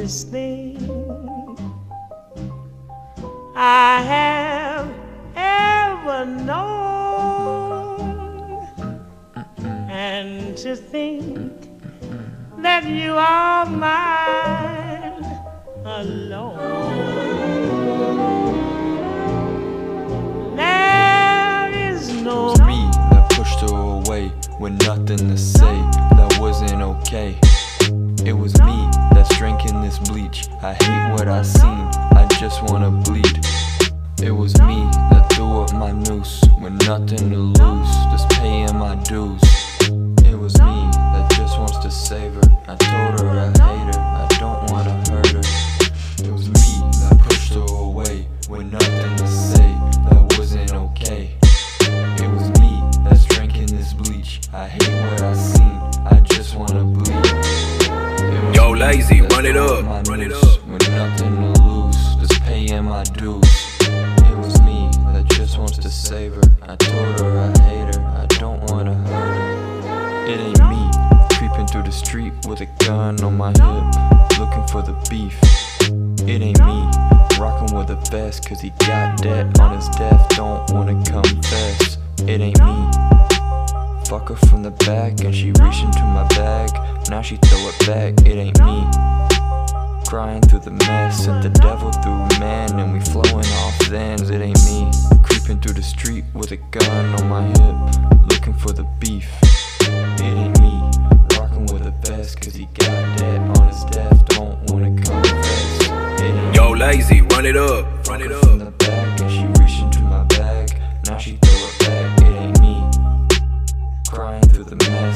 sweetest thing I have ever known. And to think that you are mine alone. There is no. It was me that pushed her away with nothing to say that wasn't okay. It was me that's drinking this bleach. I hate what I seen, I just wanna bleed. It was me that threw up my noose with nothing to lose, just paying my dues. It was me that just wants to save her. I told her I hate her, I don't wanna hurt her. It was me that pushed her away with nothing to say that wasn't okay. It was me that's drinking this bleach. I hate what I seen, I just wanna bleed. Yo, Lazy, run it up, run it up. With nothing to lose, just paying my dues. It was me that just wants to save her. I told her I hate her, I don't wanna hurt her. It ain't me creeping through the street with a gun on my hip, looking for the beef. It ain't me rocking with a vest cause he got debt on his death, don't wanna confess. It ain't me. Fuck her from the back and she reached into my bag, now she throw it back. It ain't me. Crying through the mess, sent the devil through man and we flowing off thens. It ain't me creeping through the street with a gun on my hip, looking for the beef. It ain't me rocking with a vest cause he got debt on his death, don't wanna confess. It ain't Yo, Lazy, run it up, run it from up. the back and she reached into my bag, now she throw it back. It ain't me crying through the mess,